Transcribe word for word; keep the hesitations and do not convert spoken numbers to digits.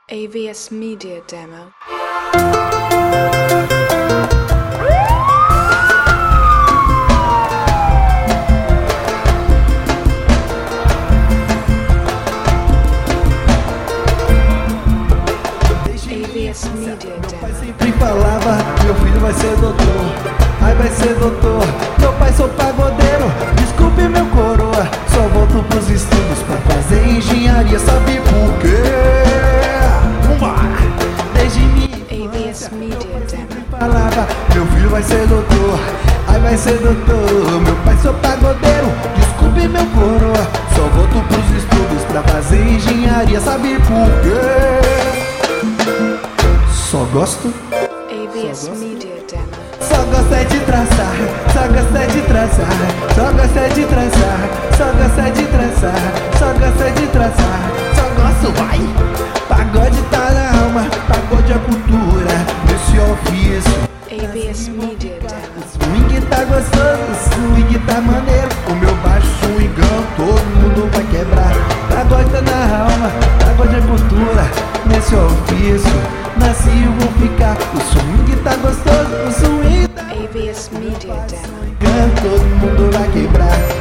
A V S Media Demo. A V S Media Demo. Sempre falava, meu filho vai ser doutor, ai vai ser doutor. Meu pai sou pagodeiro, desculpe meu coroa, só volto pros estudos pra fazer engenharia, sabe por quê? Vambora! Desde minha A V S Media Demo. falava, meu filho vai ser doutor, ai vai ser doutor. Meu pai sou pagodeiro, desculpe meu coroa, só volto pros estudos pra fazer engenharia, sabe por quê? Só gosto, A V S Media Demo. só gosto é de traçar, só gosto é de traçar, só gosto é de traçar, só gosto é de traçar, só gosto é de traçar, só gosto, vai! Pagode tá na alma, pagode é cultura, nesse ofício. A V S Media Demo. O swing tá gostoso, o swing tá maneiro, o meu baixo swingão, todo mundo vai quebrar. Pagode tá na alma, pagode é cultura, nesse ofício. Nasci e vou ficar, o swing tá gostoso, o swing tá A V S Media Demo. todo mundo vai quebrar.